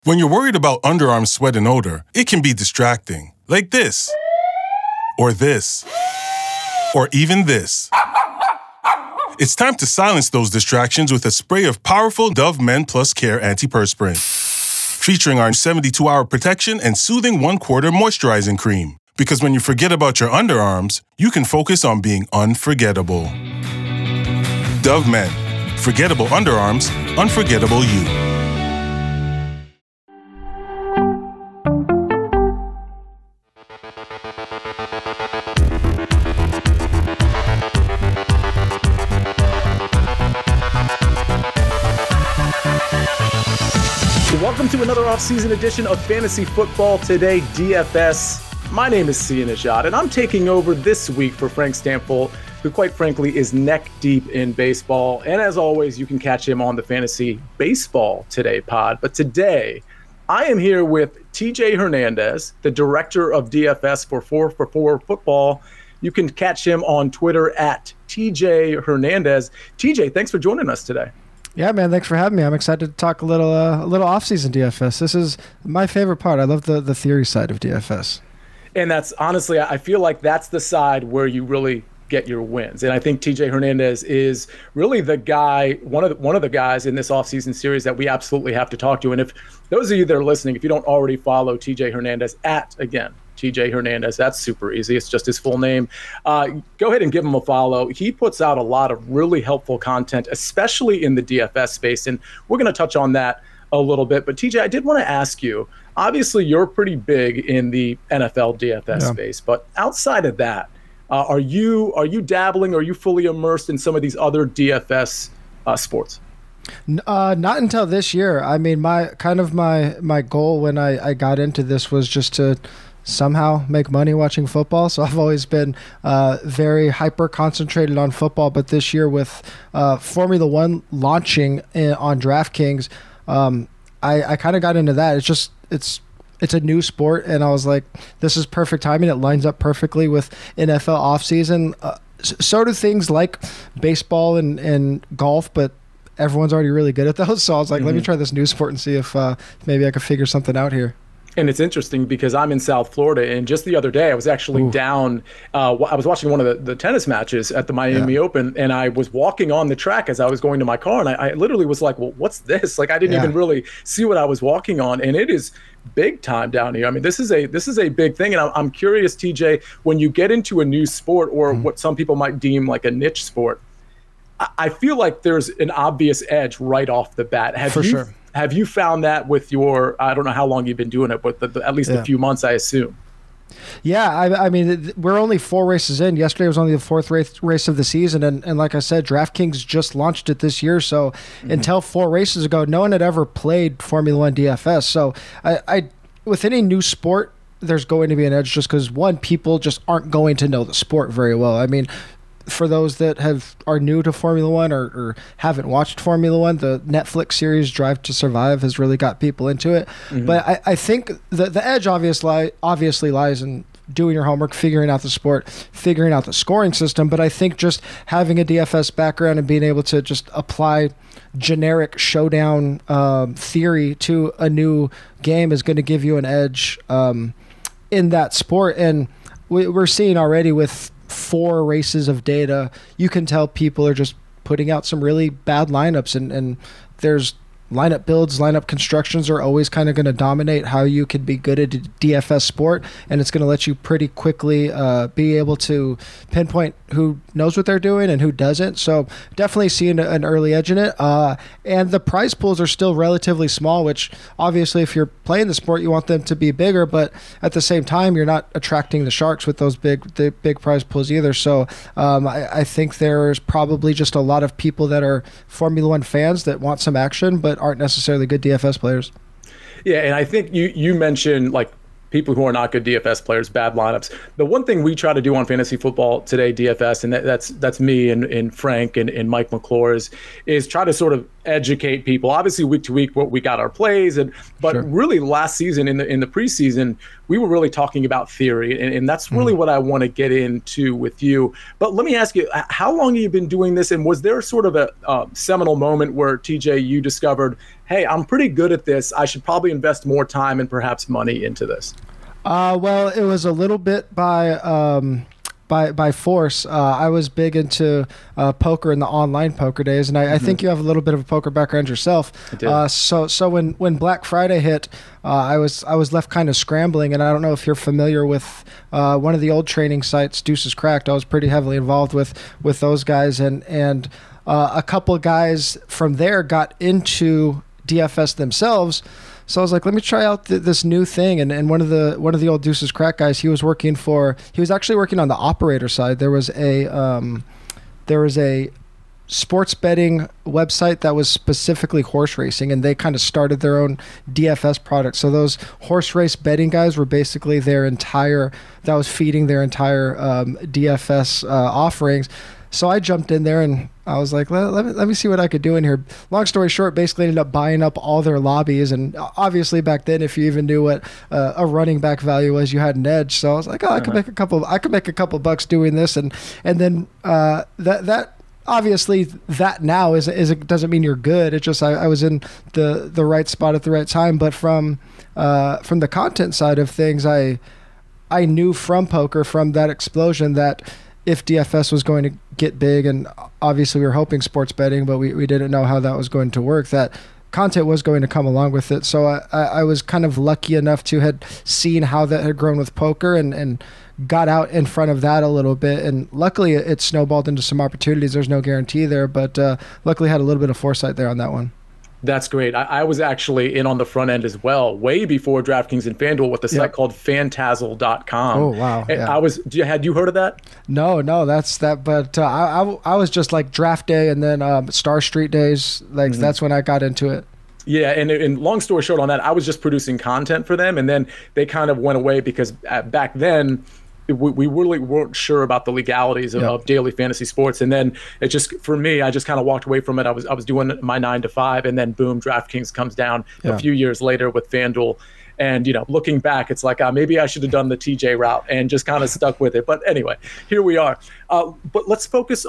When you're worried about underarm sweat and odor, it can be distracting. Like this. Or this. Or even this. It's time to silence those distractions with a spray of powerful Dove Men Plus Care Antiperspirant. Featuring our 72-hour protection and soothing 1/4 moisturizing cream. Because when you forget about your underarms, you can focus on being unforgettable. Dove Men. Forgettable underarms, unforgettable you. Welcome to another off-season edition of Fantasy Football Today DFS. My name is Sia Nejad, and I'm taking over this week for Frank Stampfl, who quite frankly is neck deep in baseball. And as always, you can catch him on the Fantasy Baseball Today pod. But today, I am here with TJ Hernandez, the director of DFS for 4for4 Football. You can catch him on Twitter at TJ Hernandez. TJ, thanks for joining us today. Yeah, man, thanks for having me. I'm excited to talk a little off-season DFS. This is my favorite part. I love the theory side of DFS. And that's honestly, I feel like that's the side where you really get your wins. And I think TJ Hernandez is really the guy, one of the guys in this offseason series that we absolutely have to talk to. And if those of you that are listening, if you don't already follow TJ Hernandez again, TJ Hernandez, that's super easy. It's just his full name. Go ahead and give him a follow. He puts out a lot of really helpful content, especially in the DFS space. And we're going to touch on that a little bit. But TJ, I did want to ask you, obviously you're pretty big in the NFL DFS space, but outside of that, are you dabbling, are you fully immersed in some of these other DFS sports? Not until this year. I mean, my goal when I got into this was just to somehow make money watching football. So I've always been very hyper concentrated on football. But this year with Formula One launching on DraftKings, I kind of got into that. It's a new sport, and I was like, this is perfect timing. It lines up perfectly with NFL offseason. So do things like baseball and golf, but everyone's already really good at those. So I was like, let me try this new sport and see if maybe I could figure something out here. And it's interesting because I'm in South Florida, and just the other day I was actually down. I was watching one of the tennis matches at the Miami Open, and I was walking on the track as I was going to my car, and I literally was like, well, what's this? Like, I didn't even really see what I was walking on, and it is big time down here. I mean, this is a big thing, and I'm curious, TJ, when you get into a new sport or what some people might deem like a niche sport, I feel like there's an obvious edge right off the bat. Sure. Have you found that with your, I don't know how long you've been doing it, but at least a few months, I assume? Yeah, I mean, we're only 4 races in. Yesterday was only the 4th race of the season. And like I said, DraftKings just launched it this year. So until 4 races ago, no one had ever played Formula One DFS. So I with any new sport, there's going to be an edge just because, one, people just aren't going to know the sport very well. I mean, for those that are new to Formula One or haven't watched Formula One, the Netflix series Drive to Survive has really got people into it. But I think the edge obviously lies in doing your homework, figuring out the sport, figuring out the scoring system. But I think just having a DFS background and being able to just apply generic showdown theory to a new game is going to give you an edge in that sport. And we're seeing already with 4 races of data, you can tell people are just putting out some really bad lineups, and there's lineup builds, lineup constructions are always kind of going to dominate how you can be good at a DFS sport, and it's going to let you pretty quickly be able to pinpoint who knows what they're doing and who doesn't. So definitely seeing an early edge in it. And the prize pools are still relatively small, which obviously if you're playing the sport, you want them to be bigger, but at the same time, you're not attracting the sharks with those big prize pools either. So I think there's probably just a lot of people that are Formula One fans that want some action, but aren't necessarily good DFS players. Yeah, and I think you mentioned like people who are not good DFS players, bad lineups. The one thing we try to do on Fantasy Football Today DFS, and that's me and Frank and Mike McClure, is try to sort of educate people. Obviously, week to week, we got our plays, but Sure. really last season in the preseason, we were really talking about theory, and that's really what I want to get into with you. But let me ask you, how long have you been doing this, and was there sort of a seminal moment where TJ you discovered, hey, I'm pretty good at this. I should probably invest more time and perhaps money into this? Well, it was a little bit by force. I was big into poker in the online poker days, and I think you have a little bit of a poker background yourself. I do. So when Black Friday hit, I was left kind of scrambling, and I don't know if you're familiar with one of the old training sites, Deuces Cracked. I was pretty heavily involved with those guys, and a couple of guys from there got into DFS themselves. So I was like, let me try out this new thing. And one of the old Deuces Crack guys, he was actually working on the operator side. There was a sports betting website that was specifically horse racing, and they kind of started their own DFS product. So those horse race betting guys were basically that was feeding their entire DFS offerings. So I jumped in there and I was like, let me see what I could do in here. Long story short, basically ended up buying up all their lobbies. And obviously back then, if you even knew what a running back value was, you had an edge. So I was like, I could make a couple bucks doing this. And then that obviously that now doesn't mean you're good. It just, I was in the right spot at the right time. But from the content side of things, I knew from poker, from that explosion, that if DFS was going to get big, and obviously we were hoping sports betting, but we didn't know how that was going to work, that content was going to come along with it. So I was kind of lucky enough to had seen how that had grown with poker and got out in front of that a little bit. And luckily it snowballed into some opportunities. There's no guarantee there, but luckily had a little bit of foresight there on that one. That's great. I was actually in on the front end as well, way before DraftKings and FanDuel, with a site called Fantazzle.com. Oh, wow. Yeah. Had you heard of that? No, that's that. But I was just like draft day and then Star Street days. Like that's when I got into it. Yeah, and long story short on that, I was just producing content for them, and then they kind of went away because back then, we really weren't sure about the legalities of daily fantasy sports. And then it just, for me, I just kind of walked away from it. I was doing my 9 to 5, and then boom, DraftKings comes down a few years later with FanDuel. And, looking back, it's like, maybe I should have done the TJ route and just kind of stuck with it. But anyway, here we are. But let's focus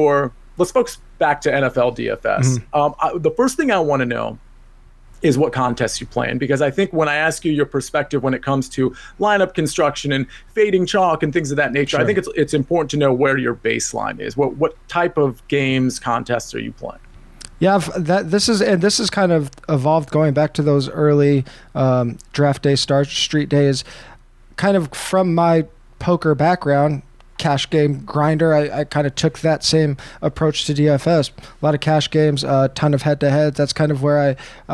back to NFL DFS. The first thing I want to know is what contests you play in, because I think when I ask you your perspective when it comes to lineup construction and fading chalk and things of that nature, sure, I think it's important to know where your baseline is. What type of games, contests are you playing? Yeah, this is kind of evolved going back to those early draft day, Star Street days. Kind of from my poker background, cash game grinder, I kind of took that same approach to DFS. A lot of cash games, a ton of head-to-heads. That's kind of where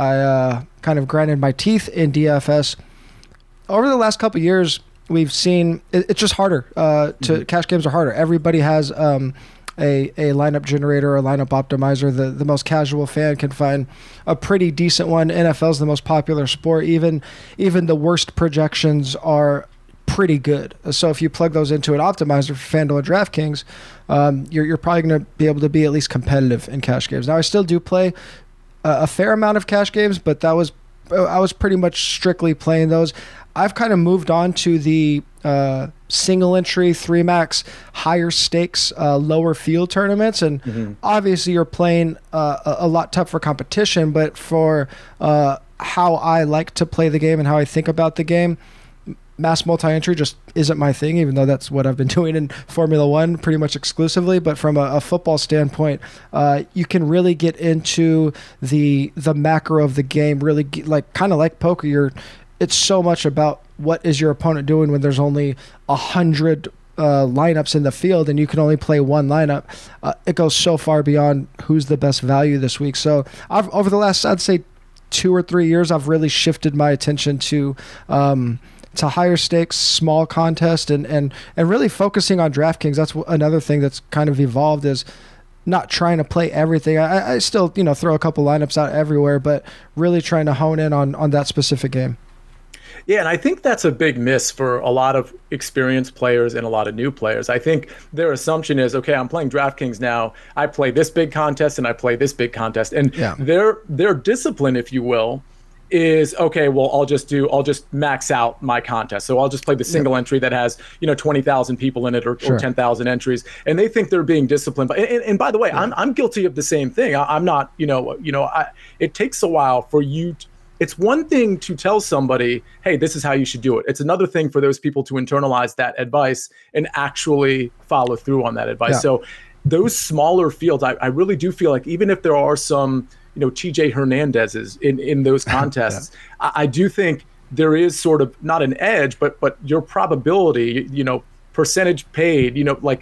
I kind of grinded my teeth in DFS. Over the last couple of years, we've seen it's just harder. Cash games are harder. Everybody has a lineup generator or a lineup optimizer. The most casual fan can find a pretty decent one. NFL is the most popular sport. Even the worst projections are pretty good. So if you plug those into an optimizer for FanDuel or DraftKings, you're probably going to be able to be at least competitive in cash games. Now, I still do play a fair amount of cash games, but I was pretty much strictly playing those. I've kind of moved on to the single entry, 3-max, higher stakes, lower field tournaments. And obviously you're playing a lot tougher competition, but for how I like to play the game and how I think about the game, mass multi-entry just isn't my thing, even though that's what I've been doing in Formula One pretty much exclusively. But from a football standpoint, you can really get into the macro of the game, really kind of like poker. It's so much about what is your opponent doing when there's only 100 lineups in the field and you can only play one lineup. It goes so far beyond who's the best value this week. So over the last, I'd say 2 or 3 years, I've really shifted my attention to higher stakes, small contest, and really focusing on DraftKings. That's another thing that's kind of evolved, is not trying to play everything. I still throw a couple lineups out everywhere, but really trying to hone in on that specific game. Yeah, and I think that's a big miss for a lot of experienced players and a lot of new players. I think their assumption is, okay, I'm playing DraftKings now. I play this big contest and I play this big contest. And their discipline, if you will, is okay, well, I'll just max out my contest. So I'll just play the single entry that has, 20,000 people in it or 10,000 entries. And they think they're being disciplined. And by the way, I'm guilty of the same thing. I'm not, it takes a while for you it's one thing to tell somebody, hey, this is how you should do it. It's another thing for those people to internalize that advice and actually follow through on that advice. So those smaller fields, I really do feel like even if there are some, TJ Hernandez's in those contests, I do think there is sort of not an edge, but your probability, percentage paid,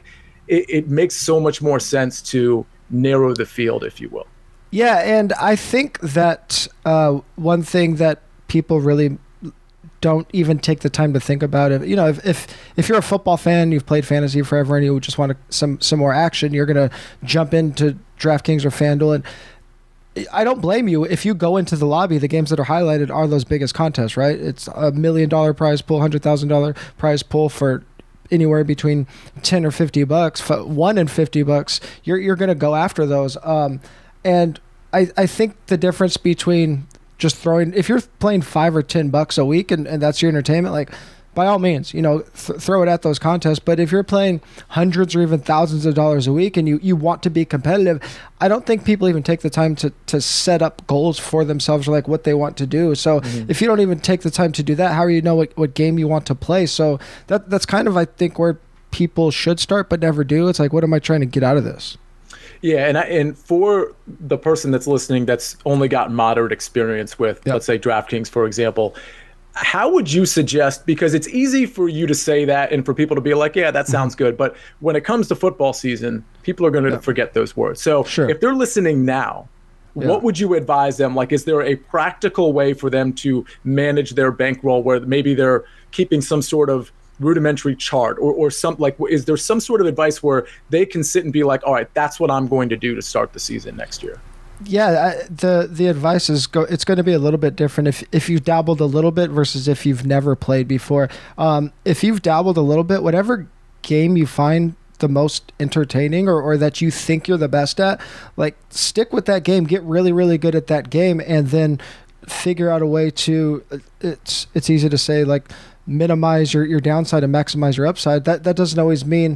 it makes so much more sense to narrow the field, if you will. Yeah, and I think that one thing that people really don't even take the time to think about it. If you're a football fan, you've played fantasy forever, and you just want some more action, you're gonna jump into DraftKings or FanDuel. And I don't blame you if you go into the lobby. The games that are highlighted are those biggest contests, right? It's $1 million prize pool, $100,000 prize pool for anywhere between $10 or $50. $1 and $50. You're gonna go after those. And I think the difference between just throwing, if you're playing $5 or $10 a week and that's your entertainment, like by all means, throw it at those contests. But if you're playing hundreds or even thousands of dollars a week and you want to be competitive, I don't think people even take the time to set up goals for themselves or like what they want to do. So if you don't even take the time to do that, how do you know what game you want to play? So that's kind of, I think, where people should start but never do. It's like, what am I trying to get out of this? Yeah, and for the person that's listening that's only got moderate experience with, let's say, DraftKings, for example, how would you suggest, because it's easy for you to say that and for people to be like, yeah, that sounds good, but when it comes to football season, people are going to forget those words. So if they're listening now, what would you advise them? Like, is there a practical way for them to manage their bankroll where maybe they're keeping some sort of rudimentary chart or some, like, is there some sort of advice where they can sit and be like, all right, that's what I'm going to do to start the season next year? Yeah, the advice is it's going to be a little bit different if you've dabbled a little bit versus if you've never played before. If you've dabbled a little bit, whatever game you find the most entertaining or that you think you're the best at, like, stick with that game, get really, really good at that game, and then figure out a way to, it's easy to say, like, minimize your downside and maximize your upside. That doesn't always mean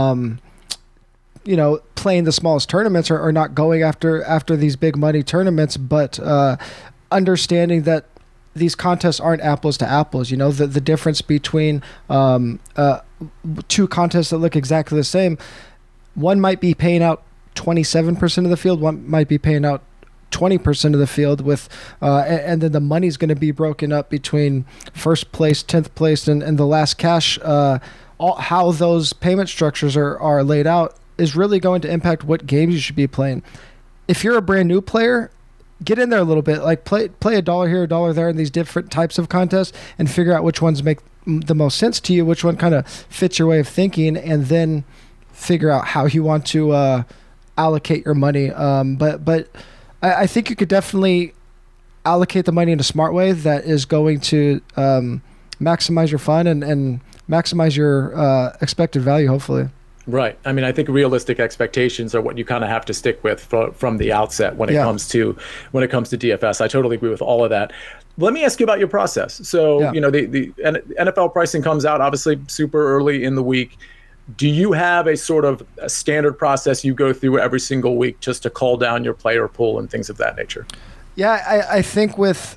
playing the smallest tournaments or not going after these big money tournaments, but understanding that these contests aren't apples to apples. The difference between two contests that look exactly the same, one might be paying out 27% of the field, one might be paying out 20% of the field with and then the money's going to be broken up between first place, 10th place, and the last cash. How those payment structures are laid out is really going to impact what games you should be playing. If you're a brand new player, get in there a little bit, like play $1 here, $1 there in these different types of contests and figure out which ones make the most sense to you, which one kind of fits your way of thinking, and then figure out how you want to allocate your money. But I think you could definitely allocate the money in a smart way that is going to maximize your fun and maximize your expected value, hopefully. Right. I mean, I think realistic expectations are what you kind of have to stick with from the outset when it comes to DFS. I totally agree with all of that. Let me ask you about your process. So, the NFL pricing comes out obviously super early in the week. Do you have a sort of a standard process you go through every single week just to call down your player pool and things of that nature? Yeah, I think with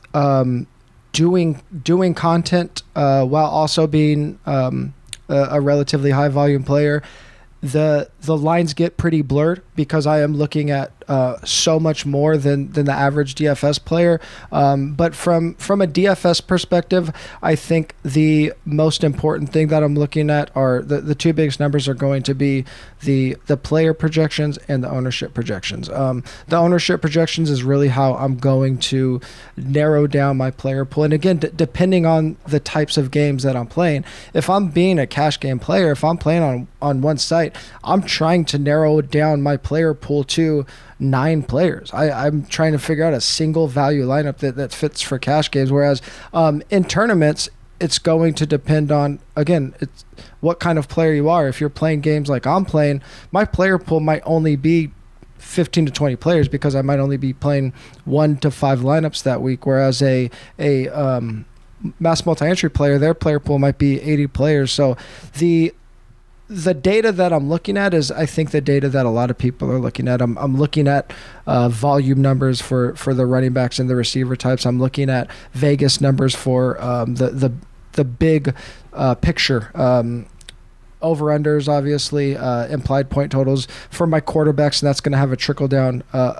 doing content while also being a relatively high volume player, the lines get pretty blurred because I am looking at so much more than the average DFS player. But from a DFS perspective, I think the most important thing that I'm looking at are the two biggest numbers are going to be the player projections and the ownership projections. The ownership projections is really how I'm going to narrow down my player pool. And again, depending on the types of games that I'm playing, if I'm being a cash game player, if I'm playing on one site, I'm trying to narrow down my player pool to 9 players. I'm trying to figure out a single value lineup that fits for cash games. Whereas in tournaments, it's going to depend on, again, it's what kind of player you are. If you're playing games like I'm playing, my player pool might only be 15 to 20 players because I might only be playing 1 to 5 lineups that week. Whereas a mass multi-entry player, their player pool might be 80 players. So the data that I'm looking at is, I think, the data that a lot of people are looking at. I'm looking at volume numbers for the running backs and the receiver types. I'm looking at Vegas numbers for the big picture. Over-unders, obviously, implied point totals for my quarterbacks, and that's going to have a trickle-down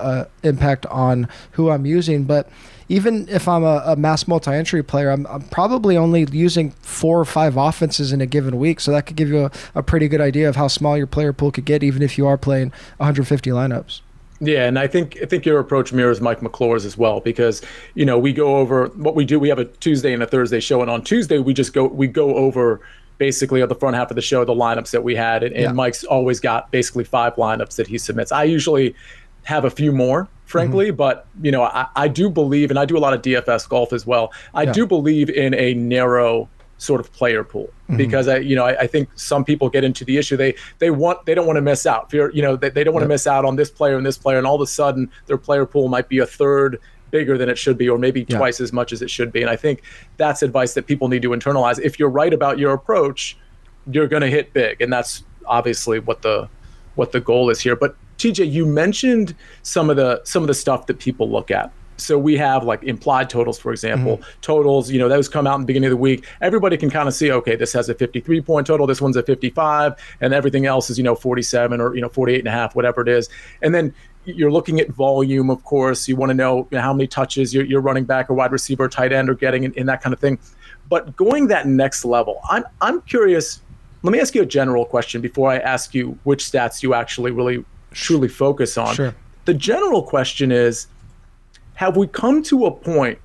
impact on who I'm using. But even if I'm a mass multi-entry player, I'm probably only using 4 or 5 offenses in a given week, so that could give you a pretty good idea of how small your player pool could get, even if you are playing 150 lineups. Yeah, and I think your approach mirrors Mike McClure's as well, because we go over what we do. We have a Tuesday and a Thursday show, and on Tuesday we go over basically on the front half of the show the lineups that we had, and Mike's always got basically 5 lineups that he submits. I usually have a few more, frankly, but I do believe, and I do a lot of DFS golf as well, I do believe in a narrow sort of player pool, because I think some people get into the issue they don't want to miss out. They don't want to miss out on this player and this player, and all of a sudden their player pool might be a third bigger than it should be, or maybe twice as much as it should be. And I think that's advice that people need to internalize. If you're right about your approach, you're going to hit big, and that's obviously what the goal is here. But TJ, you mentioned some of the stuff that people look at. So we have like implied totals, for example, totals, those come out in the beginning of the week. Everybody can kind of see, okay, this has a 53 point total, this one's a 55, and everything else is, 47 or 48 and a half, whatever it is. And then you're looking at volume, of course. You want to know how many touches your running back or wide receiver or tight end are getting in that kind of thing. But going that next level, I'm curious. Let me ask you a general question before I ask you which stats you actually really truly focus on. Sure. The general question is, have we come to a point,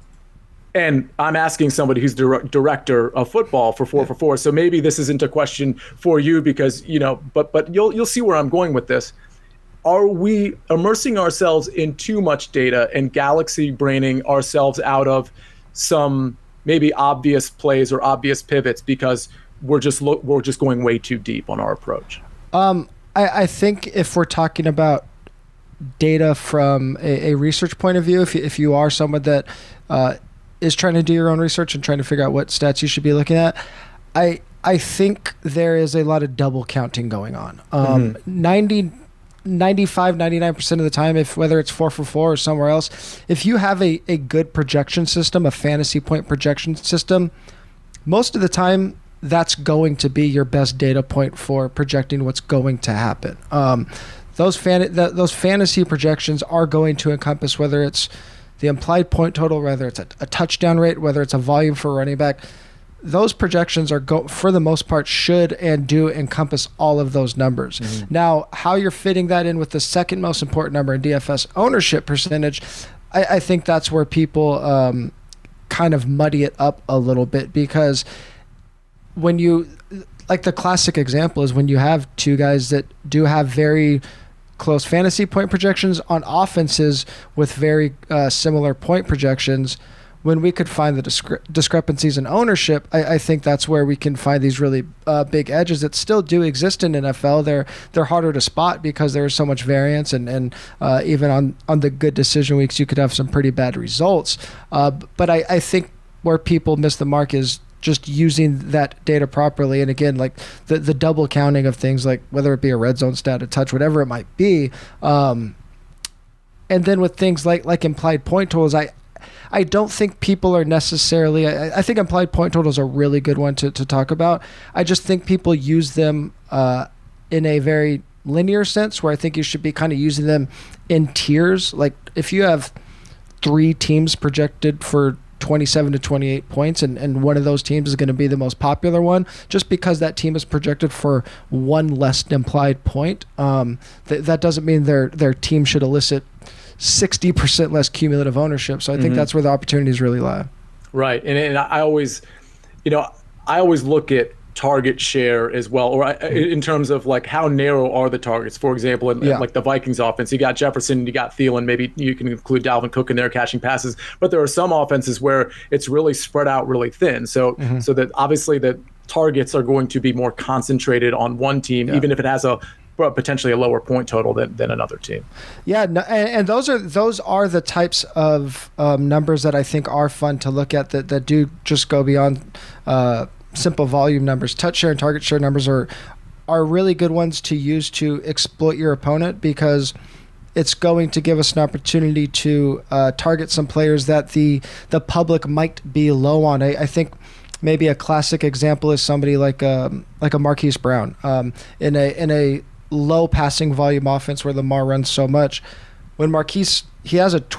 and I'm asking somebody who's director of football for 4 for 4, so maybe this isn't a question for you because, but you'll see where I'm going with this. Are we immersing ourselves in too much data and galaxy braining ourselves out of some maybe obvious plays or obvious pivots because we're just going way too deep on our approach? I think if we're talking about data from a research point of view, if you are someone that is trying to do your own research and trying to figure out what stats you should be looking at, I think there is a lot of double counting going on. 99% of the time, whether it's 4 for 4 or somewhere else, if you have a good projection system, a fantasy point projection system, most of the time that's going to be your best data point for projecting what's going to happen. Those fantasy projections are going to encompass whether it's the implied point total, whether it's a touchdown rate, whether it's a volume for a running back. Those projections are for the most part should and do encompass all of those numbers. Now, how you're fitting that in with the second most important number in DFS, ownership percentage, I think that's where people kind of muddy it up a little bit, because when you, like the classic example is when you have 2 guys that do have very close fantasy point projections on offenses with very similar point projections, when we could find the discrepancies in ownership, I think that's where we can find these really big edges that still do exist in NFL. They're harder to spot because there is so much variance, and even on the good decision weeks, you could have some pretty bad results. But I think where people miss the mark is just using that data properly. And again, like the double counting of things, like whether it be a red zone stat, a touch, whatever it might be. And then with things like implied point totals, I don't think people are necessarily, I think implied point totals are a really good one to talk about. I just think people use them in a very linear sense, where I think you should be kind of using them in tiers. Like if you have 3 teams projected for 27 to 28 points, and one of those teams is going to be the most popular one, just because that team is projected for 1 less implied point, that doesn't mean their team should elicit 60% less cumulative ownership. So I think that's where the opportunities really lie. Right. And I always look at target share as well, or in terms of like how narrow are the targets? For example, in like the Vikings offense, you got Jefferson, you got Thielen, maybe you can include Dalvin Cook in there catching passes, but there are some offenses where it's really spread out really thin. So that obviously the targets are going to be more concentrated on one team, even if it has potentially a lower point total than another team. Yeah, no, and those are the types of numbers that I think are fun to look at that do just go beyond simple volume numbers. Touch share and target share numbers are really good ones to use to exploit your opponent, because it's going to give us an opportunity to target some players that the public might be low on. I think maybe a classic example is somebody like a Marquise Brown in a low passing volume offense where Lamar runs so much. When Marquise, he has a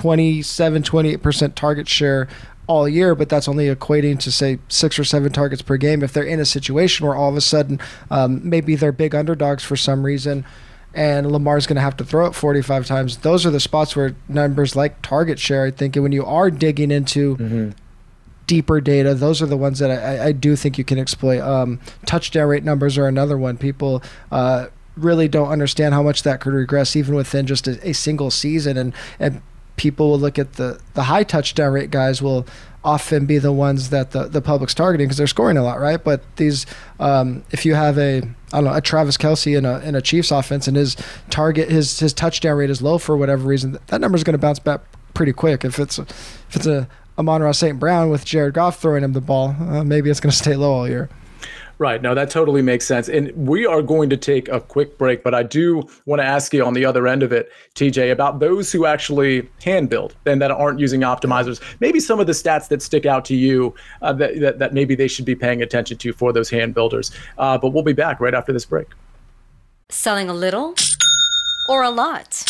28% target share all year, but that's only equating to say 6 or 7 targets per game. If they're in a situation where all of a sudden maybe they're big underdogs for some reason and Lamar's going to have to throw it 45 times, those are the spots where numbers like target share, I think, and when you are digging into deeper data, those are the ones that I do think you can exploit. Touchdown rate numbers are another one. People really don't understand how much that could regress even within just a single season, and people will look at the high touchdown rate guys will often be the ones that the public's targeting because they're scoring a lot, right? But these, if you have a Travis Kelce in a Chiefs offense and his touchdown rate is low for whatever reason, that number is going to bounce back pretty quick. If it's a Amon-Ra St. Brown with Jared Goff throwing him the ball, maybe it's going to stay low all year. Right. No, that totally makes sense. And we are going to take a quick break, but I do want to ask you on the other end of it, TJ, about those who actually hand build and that aren't using optimizers. Maybe some of the stats that stick out to you that maybe they should be paying attention to for those hand builders. But we'll be back right after this break. Selling a little or a lot?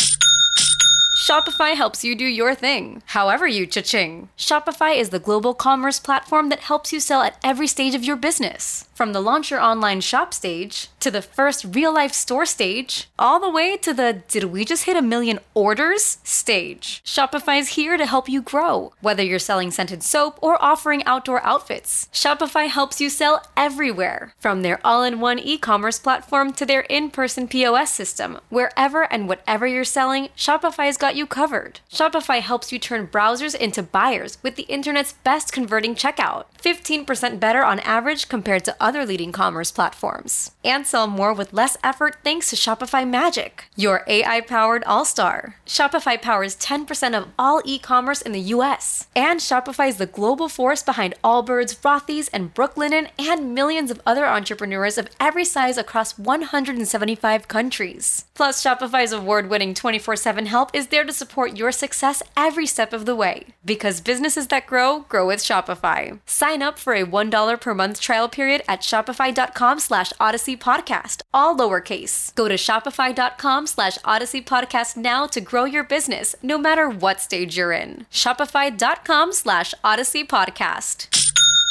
Shopify helps you do your thing, however you cha-ching. Shopify is the global commerce platform that helps you sell at every stage of your business. From the launch your online shop stage, to the first real-life store stage, all the way to the did we just hit 1 million orders stage. Shopify's here to help you grow. Whether you're selling scented soap or offering outdoor outfits, Shopify helps you sell everywhere. From their all-in-one e-commerce platform to their in-person POS system, wherever and whatever you're selling, Shopify's got you covered. Shopify helps you turn browsers into buyers with the internet's best converting checkout. 15% better on average compared to other leading commerce platforms. And sell more with less effort thanks to Shopify Magic, your AI-powered all-star. Shopify powers 10% of all e-commerce in the US. And Shopify is the global force behind Allbirds, Rothy's, and Brooklinen, and millions of other entrepreneurs of every size across 175 countries. Plus, Shopify's award-winning 24/7 help is there to support your success every step of the way. Because businesses that grow with Shopify. Sign up for a $1 per month trial period at shopify.com/Odyssey Podcast, all lowercase. Go to shopify.com/Odyssey Podcast now to grow your business, no matter what stage you're in. Shopify.com/Odyssey Podcast.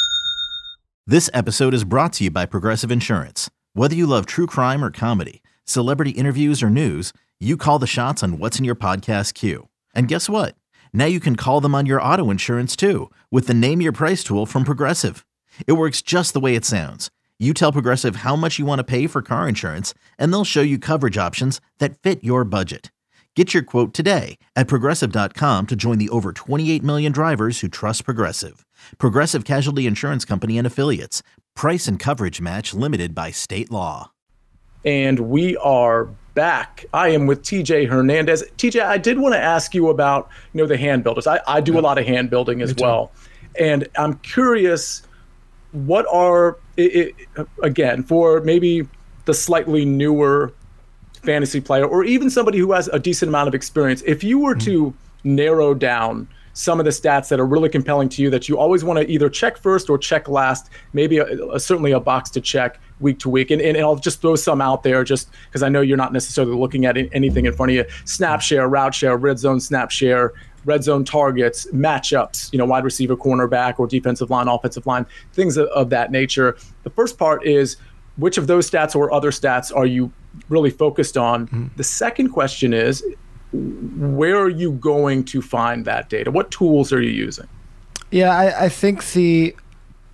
This episode is brought to you by Progressive Insurance. Whether you love true crime or comedy, celebrity interviews or news, you call the shots on what's in your podcast queue. And guess what? Now you can call them on your auto insurance too with the Name Your Price tool from Progressive. It works just the way it sounds. You tell Progressive how much you want to pay for car insurance, and they'll show you coverage options that fit your budget. Get your quote today at Progressive.com to join the over 28 million drivers who trust Progressive. Progressive Casualty Insurance Company and Affiliates. Price and coverage match limited by state law. And we are back. I am with TJ Hernandez. TJ, I did want to ask you about, the hand builders. I do a lot of hand building as well. And I'm curious, what are, again, for maybe the slightly newer fantasy player, or even somebody who has a decent amount of experience, if you were to narrow down some of the stats that are really compelling to you that you always want to either check first or check last, maybe certainly a box to check week to week. And I'll just throw some out there just because I know you're not necessarily looking at anything in front of you. Snap share, route share, red zone snap share, red zone targets, matchups, wide receiver, cornerback, or defensive line, offensive line, things of that nature. The first part is, which of those stats or other stats are you really focused on? Mm-hmm. The second question is, where are you going to find that data? What tools are you using? Yeah, I think the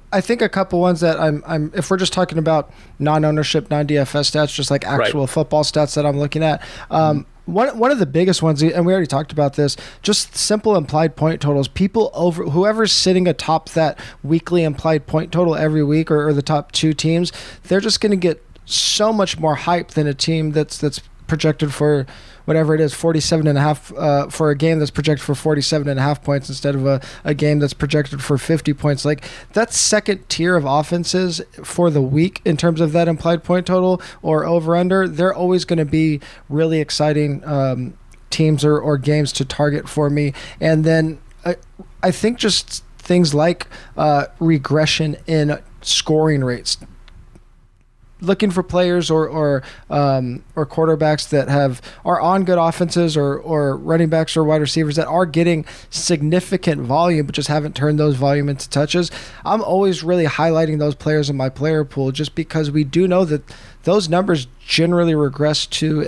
I think a couple ones that I'm if we're just talking about non-ownership, non-DFS stats, just like actual football stats that I'm looking at. One of the biggest ones, and we already talked about this, just simple implied point totals. People over whoever's sitting atop that weekly implied point total every week, or the top 2 teams, they're just going to get so much more hype than a team that's projected for whatever it is, 47.5 for a game that's projected for 47.5 points instead of a game that's projected for 50 points. Like, that second tier of offenses for the week in terms of that implied point total or over under, they're always going to be really exciting teams or games to target for me. And then I think just things like regression in scoring rates. Looking for players or quarterbacks that are on good offenses or running backs or wide receivers that are getting significant volume but just haven't turned those volume into touches. I'm always really highlighting those players in my player pool just because we do know that those numbers generally regress to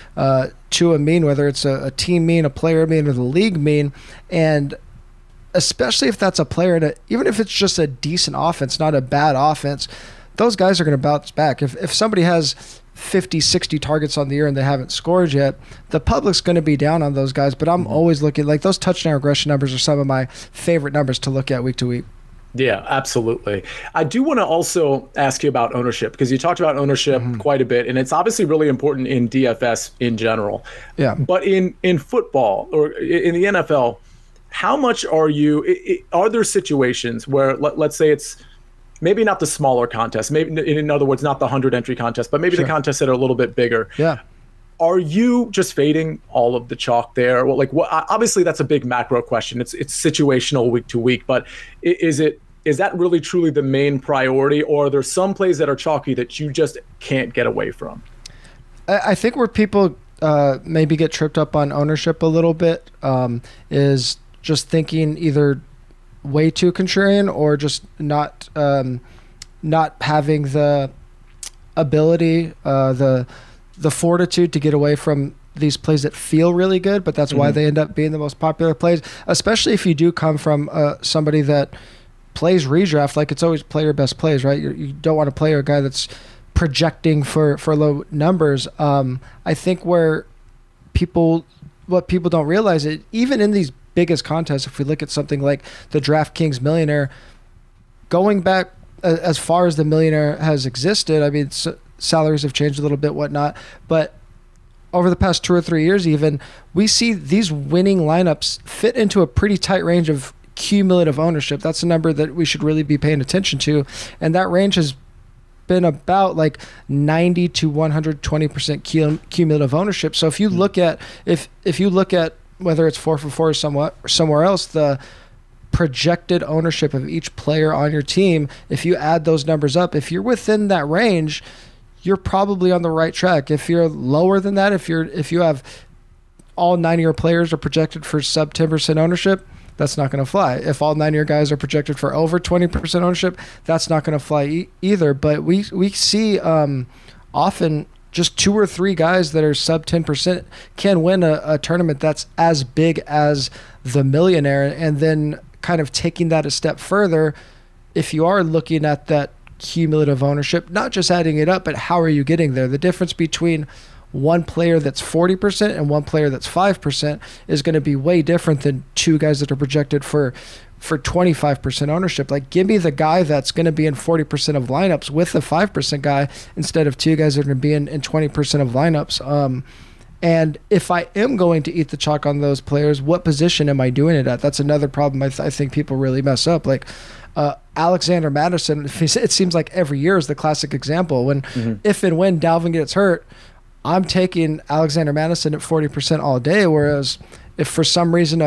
a mean, whether it's a team mean, a player mean, or the league mean. And especially if that's a player, even if it's just a decent offense, not a bad offense, those guys are going to bounce back. If somebody has 50, 60 targets on the year and they haven't scored yet, the public's going to be down on those guys. But I'm always looking, like, those touchdown regression numbers are some of my favorite numbers to look at week to week. Yeah, absolutely. I do want to also ask you about ownership, because you talked about ownership quite a bit, and it's obviously really important in DFS in general. Yeah. But in football or in the NFL, how much are there situations where, let's say it's maybe not the smaller contest, maybe, in other words, not the 100 entry contest, but maybe the contests that are a little bit bigger. Yeah. Are you just fading all of the chalk there? Well, like, obviously that's a big macro question. It's situational week to week, but is that really truly the main priority, or are there some plays that are chalky that you just can't get away from? I think where people maybe get tripped up on ownership a little bit is just thinking either way too contrarian or just not having the ability, the fortitude to get away from these plays that feel really good, but that's why they end up being the most popular plays, especially if you do come from somebody that plays redraft. Like, it's always play your best plays, right? You don't want to play a guy that's projecting for low numbers. I think what people don't realize is, even in these biggest contests, if we look at something like the DraftKings Millionaire, going back as far as the Millionaire has existed, I mean, salaries have changed a little bit, whatnot, but over the past 2 or 3 years even, we see these winning lineups fit into a pretty tight range of cumulative ownership. That's a number that we should really be paying attention to, and that range has been about like 90 to 120% cumulative ownership. So if you look at whether it's 4for4 or somewhere else, the projected ownership of each player on your team, if you add those numbers up, if you're within that range, you're probably on the right track. If you're lower than that, if you have all 9 of your players are projected for sub 10% ownership, that's not going to fly. If all 9 of your guys are projected for over 20% ownership, that's not going to fly either. But we see often just 2 or 3 guys that are sub 10% can win a tournament that's as big as the Millionaire. And then kind of taking that a step further, if you are looking at that cumulative ownership, not just adding it up, but how are you getting there? The difference between one player that's 40% and one player that's 5% is going to be way different than 2 guys that are projected for 25% ownership. Like, give me the guy that's going to be in 40% of lineups with the 5% guy instead of 2 guys that are going to be in 20% of lineups. And if I am going to eat the chalk on those players, what position am I doing it at? That's another problem I think people really mess up. Like, Alexander Mattison, it seems like every year is the classic example. When if and when Dalvin gets hurt, I'm taking Alexander Mattison at 40% all day. Whereas if for some reason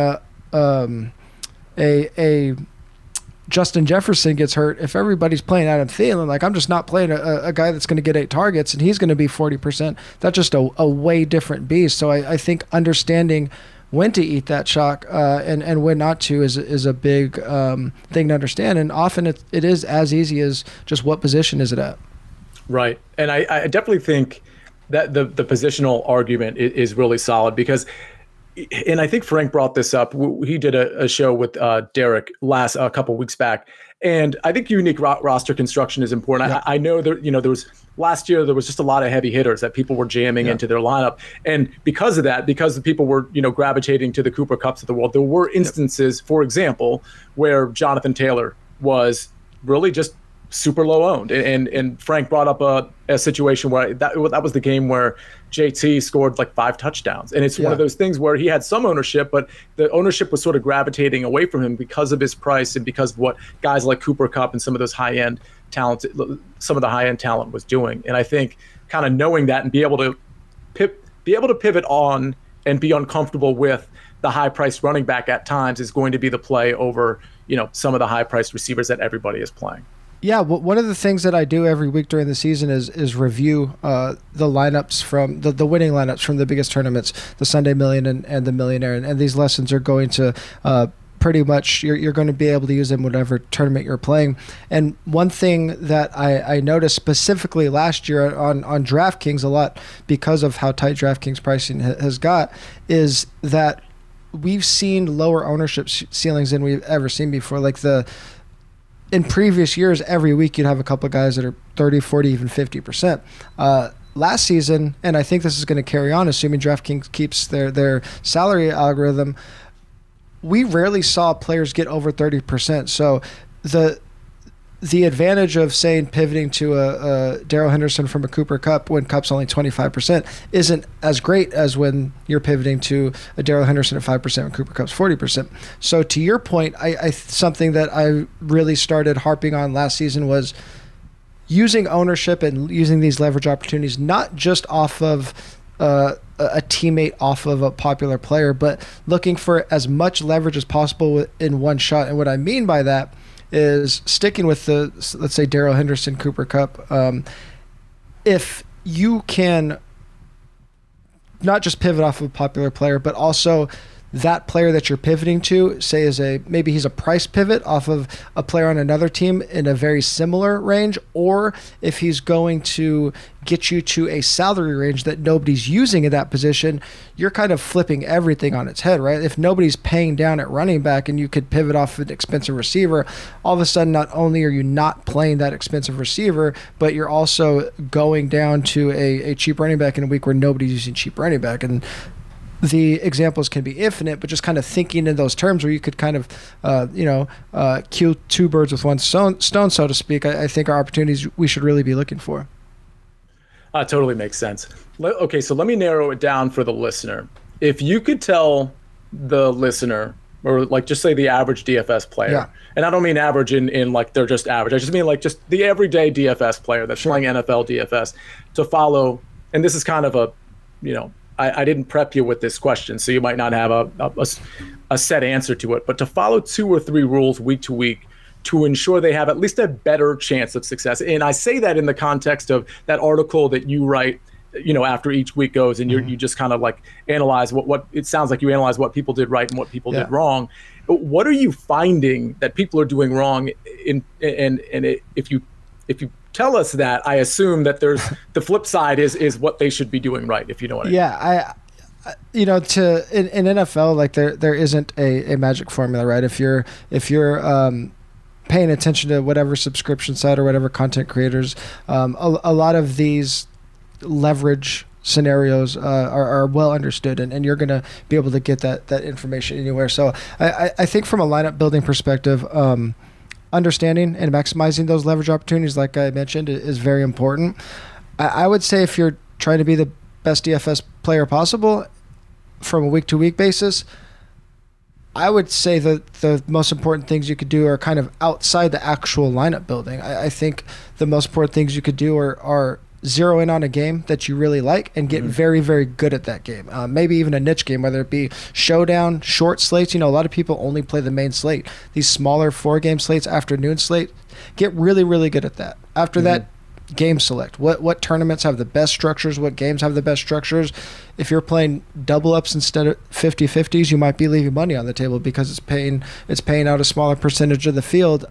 a Justin Jefferson gets hurt, if everybody's playing Adam Thielen, like, I'm just not playing a guy that's going to get 8 targets and he's going to be 40%. That's just a way different beast. So I think understanding when to eat that chalk and when not to is a big thing to understand. And often it is as easy as just what position is it at. Right. And I definitely think that the positional argument is really solid, because and I think Frank brought this up. He did a show with Derek a couple weeks back, and I think unique roster construction is important. Yeah. I know there was last year there was just a lot of heavy hitters that people were jamming into their lineup, and because of that, because the people were gravitating to the Cooper Kupps of the world, there were instances, for example, where Jonathan Taylor was really just super low owned, and Frank brought up a situation where that was the game where JT scored like 5 touchdowns, and it's one of those things where he had some ownership, but the ownership was sort of gravitating away from him because of his price and because of what guys like Cooper Kupp and some of those high-end talent, some of the high-end talent was doing. And I think kind of knowing that and be able to pivot on and be uncomfortable with the high-priced running back at times is going to be the play over some of the high-priced receivers that everybody is playing. Yeah, one of the things that I do every week during the season is review the lineups from the winning lineups from the biggest tournaments, the Sunday Million and the Millionaire, and these lessons are going to pretty much you're going to be able to use them whatever tournament you're playing. And one thing that I noticed specifically last year on DraftKings a lot because of how tight DraftKings pricing has got is that we've seen lower ownership ceilings than we've ever seen before. Like in previous years, every week you'd have a couple of guys that are 30, 40, even 50%. Last season, and I think this is going to carry on, assuming DraftKings keeps their salary algorithm, we rarely saw players get over 30%. So the advantage of saying pivoting to a Darrell Henderson from a Cooper Kupp when Kupp's only 25% isn't as great as when you're pivoting to a Darrell Henderson at 5% when Cooper Kupp's 40%. So to your point, something that I really started harping on last season was using ownership and using these leverage opportunities, not just off of a teammate off of a popular player, but looking for as much leverage as possible in one shot. And what I mean by that is sticking with let's say Darrell Henderson, Cooper Kupp. If you can not just pivot off of a popular player, but also that player that you're pivoting to, say maybe he's a price pivot off of a player on another team in a very similar range, or if he's going to get you to a salary range that nobody's using in that position, you're kind of flipping everything on its head, right? If nobody's paying down at running back and you could pivot off an expensive receiver, all of a sudden not only are you not playing that expensive receiver, but you're also going down to a cheap running back in a week where nobody's using cheap running back. And the examples can be infinite, but just kind of thinking in those terms where you could kind of, kill 2 birds with one stone, so to speak, I think are opportunities we should really be looking for. Totally makes sense. Okay, so let me narrow it down for the listener. If you could tell the listener, or like just say the average DFS player, and I don't mean average in like they're just average, I just mean like just the everyday DFS player that's playing NFL DFS to follow, and this is kind of a, I didn't prep you with this question, so you might not have a set answer to it, but to follow 2 or 3 rules week to week to ensure they have at least a better chance of success. And I say that in the context of that article that you write, after each week goes and you just kind of like analyze what it sounds like you analyze what people did right and what people did wrong. But what are you finding that people are doing wrong if you tell us that, I assume that there's the flip side is what they should be doing right, if you know what I mean. Yeah, in NFL, like there isn't a magic formula, right? If you're paying attention to whatever subscription site or whatever content creators, a lot of these leverage scenarios are well understood, and you're going to be able to get that information anywhere. So I think from a lineup building perspective, understanding and maximizing those leverage opportunities, like I mentioned, is very important. I would say if you're trying to be the best DFS player possible from a week-to-week basis, I would say that the most important things you could do are kind of outside the actual lineup building. I think the most important things you could do are zero in on a game that you really like and get very, very good at that game. Maybe even a niche game, whether it be showdown, short slates. A lot of people only play the main slate. These smaller 4-game slates, afternoon slate, get really, really good at that. After that, game select. What tournaments have the best structures? What games have the best structures? If you're playing double ups instead of 50-50s, you might be leaving money on the table because it's paying out a smaller percentage of the field.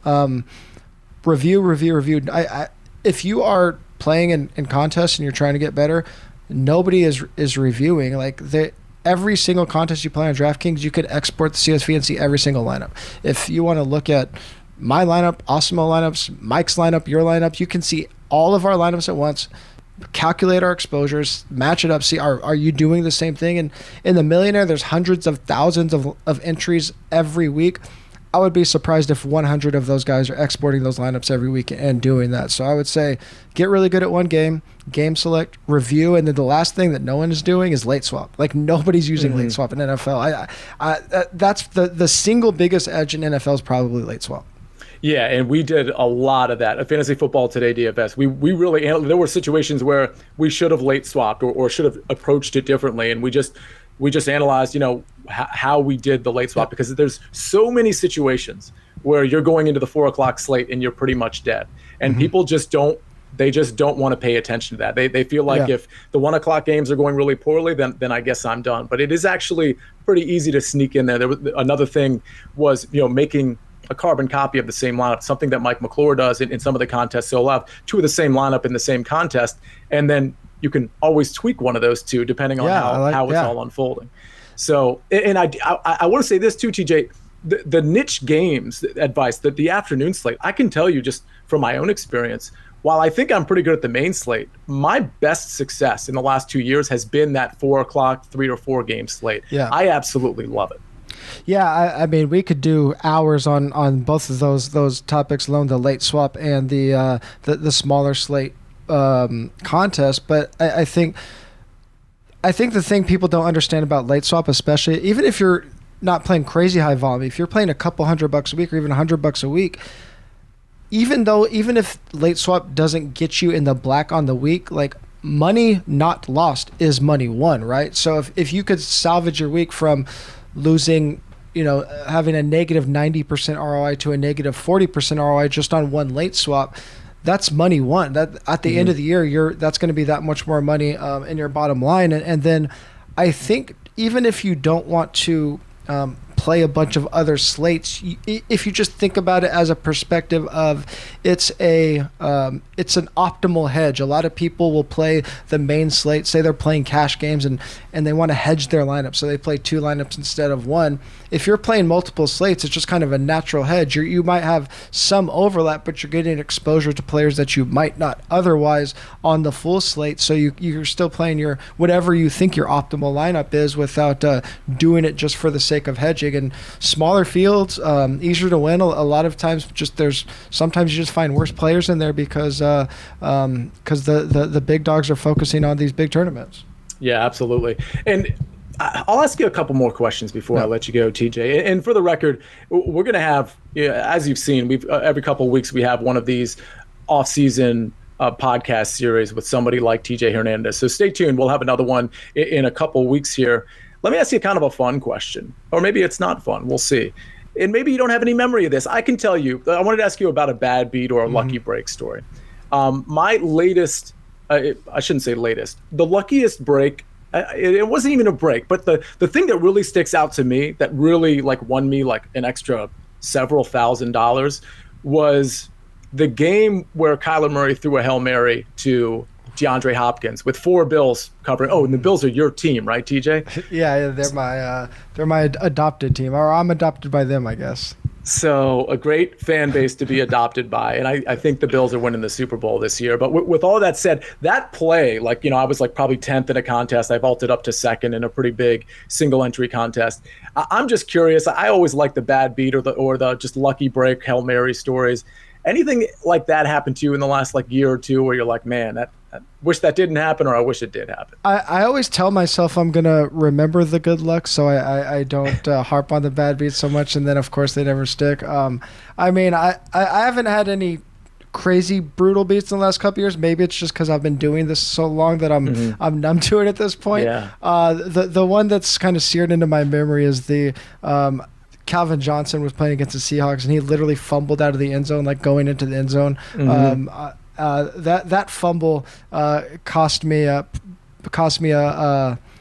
Review. If you are playing in contests and you're trying to get better, nobody is reviewing. Like every single contest you play on DraftKings, you could export the CSV and see every single lineup. If you want to look at my lineup, Osmo lineups, Mike's lineup, your lineup, you can see all of our lineups at once, calculate our exposures, match it up, see are you doing the same thing? And in the Millionaire, there's hundreds of thousands of entries every week. I would be surprised if 100 of those guys are exporting those lineups every week and doing that. So I would say get really good at one game select, review, and then the last thing that no one is doing is late swap. Like nobody's using late swap in NFL. That's the single biggest edge in NFL is probably late swap. Yeah, and we did a lot of that at Fantasy Football Today DFS. We really, there were situations where we should have late swapped or should have approached it differently, and we just analyzed, how we did the late swap, because there's so many situations where you're going into the 4 o'clock slate and you're pretty much dead, and people just don't want to pay attention to that. They feel like if the 1 o'clock games are going really poorly, then I guess I'm done. But it is actually pretty easy to sneak in there. Another thing was making a carbon copy of the same lineup, something that Mike McClure does in some of the contests. So he'll have two of the same lineup in the same contest, and then you can always tweak one of those two depending on how it's all unfolding. So, and I want to say this too, TJ, the niche games advice, that the afternoon slate, I can tell you just from my own experience, while I think I'm pretty good at the main slate, my best success in the last 2 years has been that 4 o'clock, 3 or 4 game slate. Yeah. I absolutely love it. Yeah, I mean, we could do hours on both of those topics alone, the late swap and the smaller slate contest. But I think the thing people don't understand about late swap, especially even if you're not playing crazy high volume, if you're playing a couple $100 a week or even $100 a week, even if late swap doesn't get you in the black on the week, like money not lost is money won, right? So if you could salvage your week from losing, having a negative 90% ROI to a negative 40% ROI just on one late swap, that's money won. That at the end of the year, that's going to be that much more money in your bottom line. And then I think even if you don't want to play a bunch of other slates, if you just think about it as a perspective of it's an optimal hedge. A lot of people will play the main slate, say they're playing cash games and they want to hedge their lineup, so they play 2 lineups instead of 1. If you're playing multiple slates, it's just kind of a natural hedge. You might have some overlap, but you're getting exposure to players that you might not otherwise on the full slate, so you're still playing your whatever you think your optimal lineup is without doing it just for the sake of hedging. And smaller fields, easier to win. A lot of times, sometimes you just find worse players in there because the big dogs are focusing on these big tournaments. Yeah, absolutely. And I'll ask you a couple more questions before I let you go, TJ. And for the record, we're going to have, as you've seen, every couple of weeks we have one of these off-season podcast series with somebody like TJ Hernandez. So stay tuned. We'll have another one in a couple of weeks here. Let me ask you kind of a fun question, or maybe it's not fun. We'll see. And maybe you don't have any memory of this. I can tell you. I wanted to ask you about a bad beat or a lucky break story. My latest, I shouldn't say latest, the luckiest break, it wasn't even a break, but the thing that really sticks out to me that really won me an extra several $1,000s was the game where Kyler Murray threw a Hail Mary to DeAndre Hopkins with 4 Bills covering. Oh, and the Bills are your team, right, TJ? Yeah, they're my adopted team, or I'm adopted by them, I guess. So a great fan base to be adopted by, and I think the Bills are winning the Super Bowl this year. But with all that said, that play, I was probably 10th in a contest. I vaulted up to 2nd in a pretty big single entry contest. I'm just curious. I always like the bad beat or the just lucky break Hail Mary stories. Anything like that happened to you in the last year or two where you're like, man, I wish that didn't happen, or I wish it did happen? I always tell myself I'm going to remember the good luck, so I don't harp on the bad beats so much, and then, of course, they never stick. I haven't had any crazy brutal beats in the last couple of years. Maybe it's just because I've been doing this so long that I'm numb to it at this point. Yeah. The one that's kind of seared into my memory is the Calvin Johnson was playing against the Seahawks, and he literally fumbled out of the end zone, going into the end zone. That fumble cost me a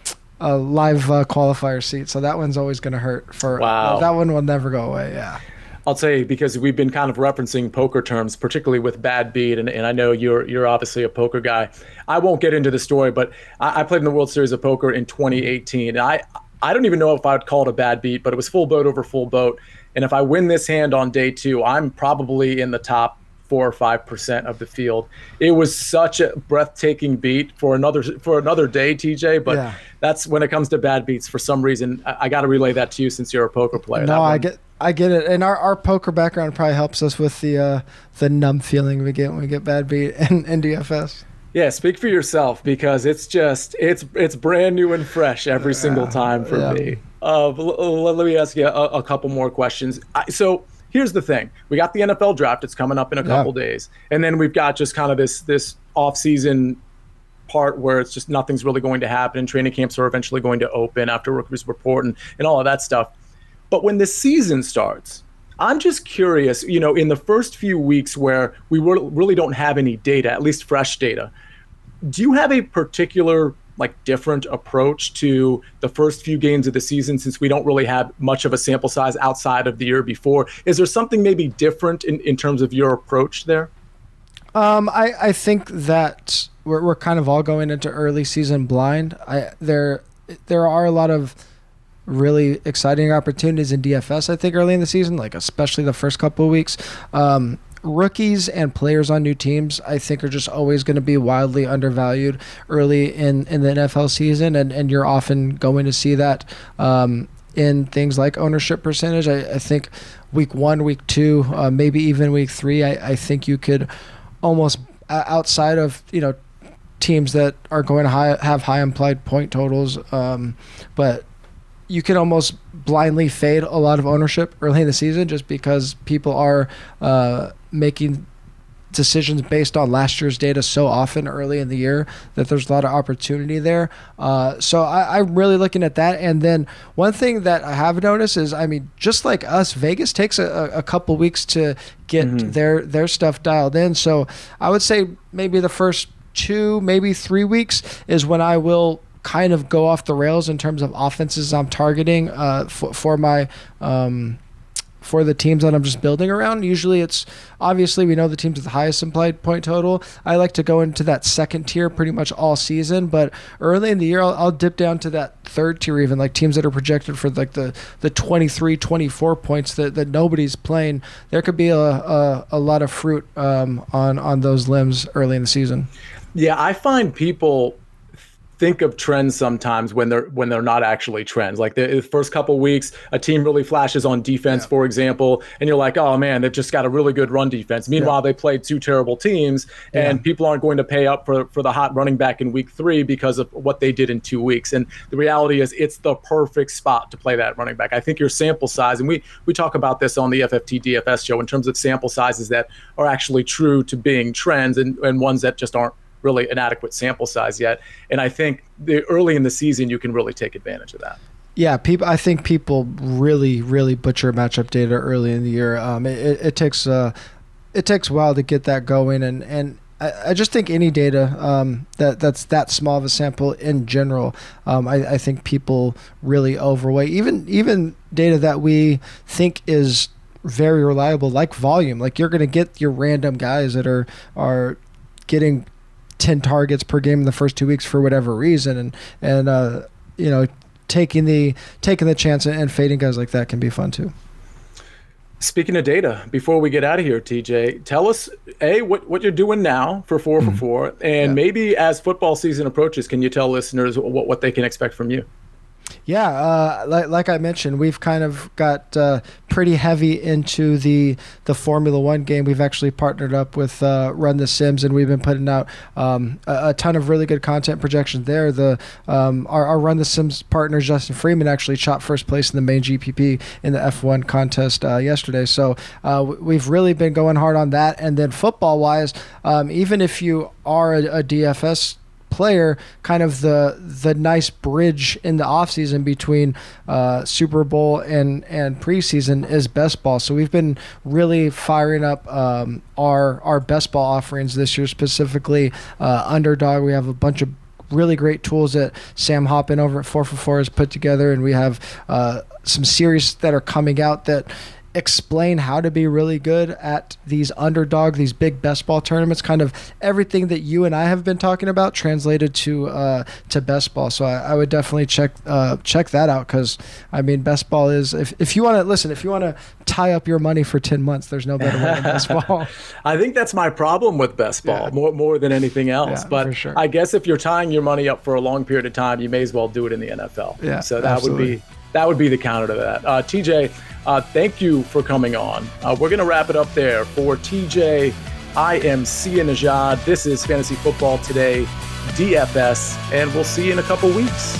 live qualifier seat, so that one's always going to hurt. That one will never go away. Yeah. I'll say, because we've been kind of referencing poker terms, particularly with Bad Beat, and I know you're obviously a poker guy. I won't get into the story, but I played in the World Series of Poker in 2018. And I don't even know if I would call it a bad beat, but it was full boat over full boat. And if I win this hand on day 2, I'm probably in the top 4 or 5% of the field. It was such a breathtaking beat for another day, TJ. But that's when it comes to bad beats. For some reason, I got to relay that to you since you're a poker player. No, I get it, and our poker background probably helps us with the numb feeling we get when we get bad beat in DFS. Yeah, speak for yourself, because it's brand new and fresh every single time for me. Let me ask you a couple more questions. So here's the thing: we got the NFL draft; it's coming up in a couple days, and then we've got just kind of this off-season part where it's just nothing's really going to happen, and training camps are eventually going to open after rookies report and all of that stuff. But when the season starts, I'm just curious, in the first few weeks where we really don't have any data, at least fresh data, do you have a particular different approach to the first few games of the season, since we don't really have much of a sample size outside of the year before? Is there something maybe different in terms of your approach there? I think that we're kind of all going into early season blind. There are a lot of really exciting opportunities in DFS, I think, early in the season, especially the first couple of weeks. Rookies and players on new teams, I think, are just always going to be wildly undervalued early in the NFL season, and you're often going to see that in things like ownership percentage. I think week 1, week 2, maybe even week 3, I think you could almost, outside of teams that are going to have high implied point totals, but you can almost blindly fade a lot of ownership early in the season, just because people are making decisions based on last year's data so often early in the year that there's a lot of opportunity there. So I'm really looking at that. And then one thing that I have noticed is, just like us, Vegas takes a couple weeks to get their stuff dialed in. So I would say maybe the first 2, maybe 3 weeks is when I will kind of go off the rails in terms of offenses I'm targeting for my for the teams that I'm just building around. Usually it's, obviously we know the teams with the highest implied point total. I like to go into that second tier pretty much all season, but early in the year I'll dip down to that third tier, even teams that are projected for the 23, 24 points that nobody's playing. There could be a lot of fruit on those limbs early in the season. Yeah, I find people think of trends sometimes when they're not actually trends. The first couple weeks, a team really flashes on defense, for example, and you're like, oh man, they've just got a really good run defense. Meanwhile, they played 2 terrible teams, and people aren't going to pay up for the hot running back in week 3 because of what they did in 2 weeks. And the reality is, it's the perfect spot to play that running back. I think your sample size, and we talk about this on the FFT DFS show in terms of sample sizes that are actually true to being trends and ones that just aren't really an adequate sample size yet. And I think early in the season, you can really take advantage of that. Yeah, I think people really, really butcher matchup data early in the year. It takes a while to get that going, and I just think any data that's that small of a sample in general, I think people really overweight. Even data that we think is very reliable, like volume. You're going to get your random guys that are getting 10 targets per game in the first 2 weeks for whatever reason, and taking the chance and fading guys like that can be fun too. Speaking of data, before we get out of here, TJ, tell us what you're doing now for 4 for 4, and maybe as football season approaches, can you tell listeners what they can expect from you? Yeah, like I mentioned, we've kind of got pretty heavy into the Formula One game. We've actually partnered up with Run the Sims, and we've been putting out a ton of really good content projections there. Our Run the Sims partner, Justin Freeman, actually shot first place in the main GPP in the F1 contest yesterday. So we've really been going hard on that. And then football-wise, even if you are a DFS player, kind of the nice bridge in the offseason between Super Bowl and preseason is best ball. So we've been really firing up our best ball offerings this year, specifically Underdog. We have a bunch of really great tools that Sam Hoppin over at 4for4 has put together, and we have some series that are coming out that explain how to be really good at these underdog, these big best ball tournaments, kind of everything that you and I have been talking about translated to best ball. So I would definitely check that out, because I mean, best ball is, if you want to tie up your money for 10 months, there's no better way than best ball. I think that's my problem with best ball, more than anything else. Yeah, but for sure. I guess if you're tying your money up for a long period of time, you may as well do it in the NFL. Yeah, so that absolutely. would be the counter to that. TJ, thank you for coming on. We're going to wrap it up there. For TJ, I am Sia Nejad. This is Fantasy Football Today, DFS, and we'll see you in a couple weeks.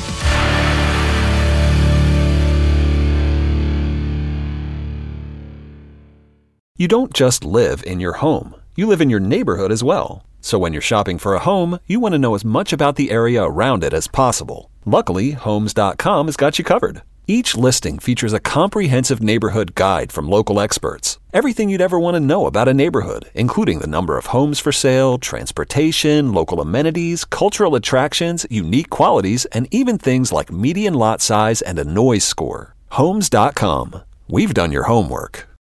You don't just live in your home. You live in your neighborhood as well. So when you're shopping for a home, you want to know as much about the area around it as possible. Luckily, Homes.com has got you covered. Each listing features a comprehensive neighborhood guide from local experts. Everything you'd ever want to know about a neighborhood, including the number of homes for sale, transportation, local amenities, cultural attractions, unique qualities, and even things like median lot size and a noise score. Homes.com. We've done your homework.